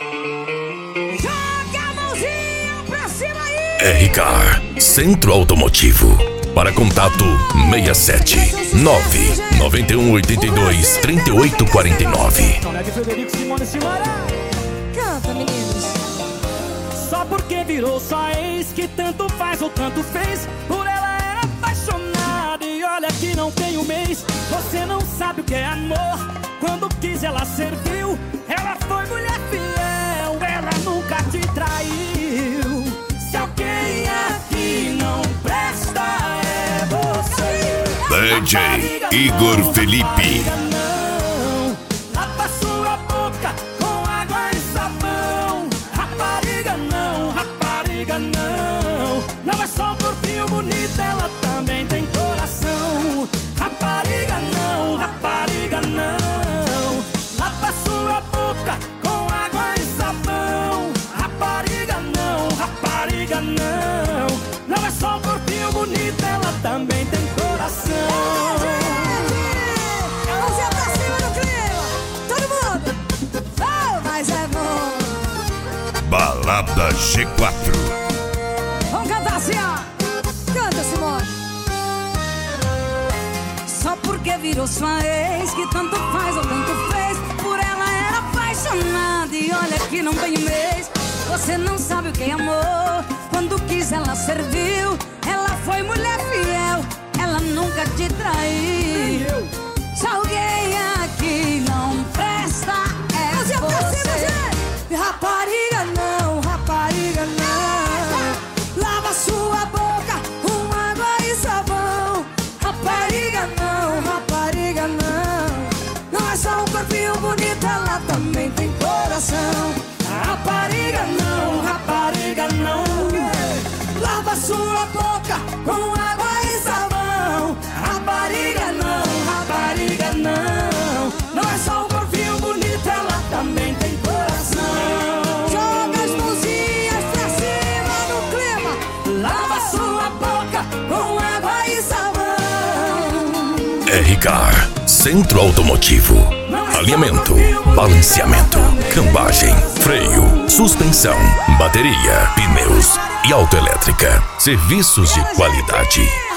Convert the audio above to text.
Joga a mãozinha pra cima aí! R-Car Centro Automotivo. Para contato 67 991 82 3849. Canta, meninos. Só porque virou sua ex, que tanto faz ou tanto fez. Por ela era apaixonada e olha que não tem um mês. Você não sabe o que é amor. Quando quis ela serviu. Ela foi mulher fiel, ela nunca te traiu. Se alguém aqui não presta é você. DJ Igor Felipe. Não, lava sua boca com água e sabão. Rapariga não, rapariga não. Não é só um corpinho bonito, ela também tem coração. Rapariga não, rapariga não. Lava sua boca com água e sabão. Rapariga não, rapariga não. Não é só um corpinho bonito, ela também tem coração. Mãozinha pra cima no clima. Todo mundo. Oh, mas é bom. Balada G4. Vamos cantar assim, ó. Canta, Simone. Só porque virou sua ex, que tanto faz ou tanto fez. Por ela era apaixonada e olha que não tem um mês. Você não sabe o que é amor. Quando quis ela serviu. Ela foi mulher fiel, ela nunca te traiu. Se alguém aqui não presta é você. Rapariga não, rapariga não. Lava sua boca com água e sabão. Rapariga não, rapariga não. Não é só um corpinho bonito, ela também tem coração. Rapariga não, rapariga não. Lava sua boca com água e sabão. Rapariga não, rapariga não. Não é só um corpinho bonito, ela também tem coração. Joga as mãozinhas pra cima no clima. Lava sua boca com água e sabão. R-Car Centro Automotivo. Alinhamento, balanceamento, cambagem, freio, suspensão, bateria, pneus e autoelétrica. Serviços de qualidade.